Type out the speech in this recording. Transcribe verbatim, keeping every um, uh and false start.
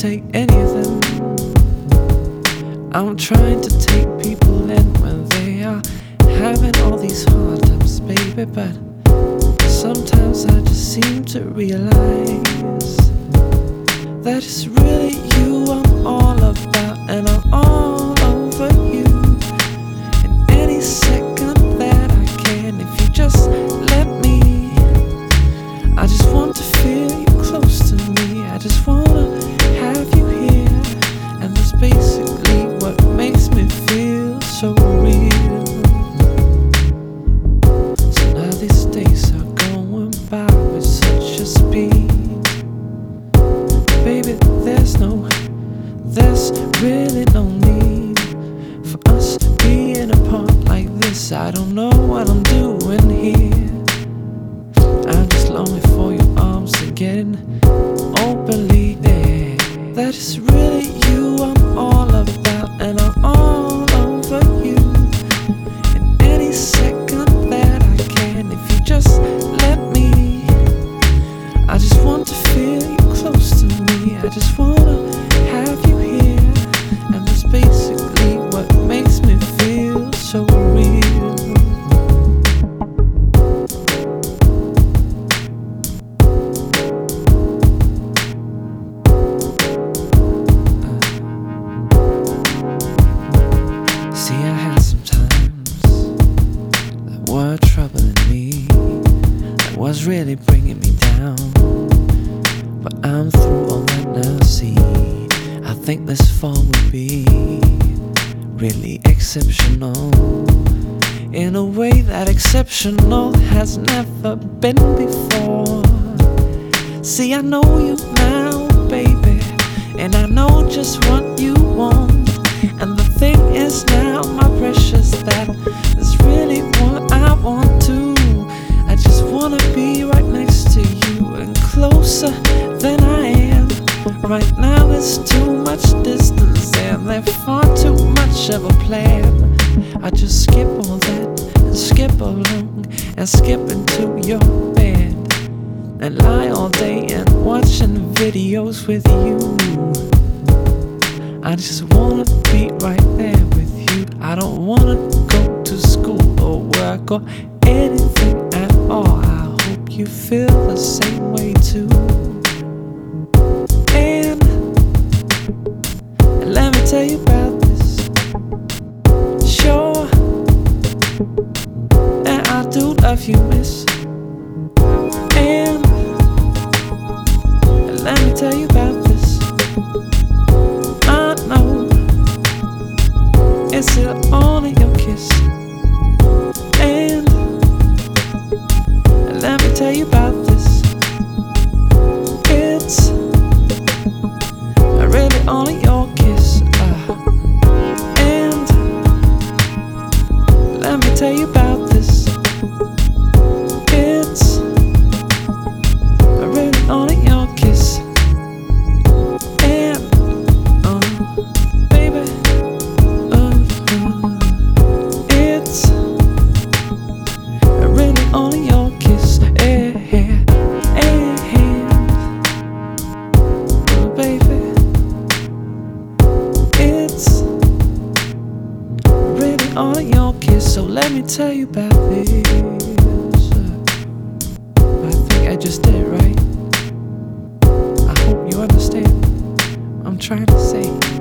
take anything. I'm trying to take people in when they are having all these hard times, baby. But sometimes I just seem to realize that it's really you I'm all about, and I'm all over you. And any second that I can, if you just let me, I just want to feel you close to me. I just wanna have you here, and that's basically what makes me feel so real. So now these days are going by with such a speed, baby, there's no, there's really no need for us being apart like this. I don't know what I'm doing here. I'm just longing for your arms and getting openly there. That is really you I'm all about, and I'm all over you. And any second that I can, if you just let me, I just want to feel you close to me. I just wanna have you here, and that's basically what makes me feel so real. See, I had some times that were troubling me, that was really bringing me down. But I'm through all that now, see. I think this fall will be really exceptional, in a way that exceptional has never been before. See, I know you now, baby, and I know just what you want. And the thing is now, my precious, that is really what I want to. I just wanna be right next to you, and closer than I am. Right now it's too much distance, and there's far too much of a plan. I just skip all that and skip along and skip into your bed and lie all day and watching videos with you. I just wanna be right there with you. I don't wanna go to school or work or anything at all. I hope you feel the same way too. And, and let me tell you about this. Sure that I do love you, miss. And, and let me tell you about this. I know it's only your kiss. And, and let me tell you about this. It's really only your kiss. uh, And let me tell you about this. It's really only your kiss. And uh, baby, uh, uh, it's really only your kiss. Yeah, yeah, yeah. Uh, baby, it's really all your kiss. So let me tell you about this. I think I just did it right. I hope you understand what I'm trying to say.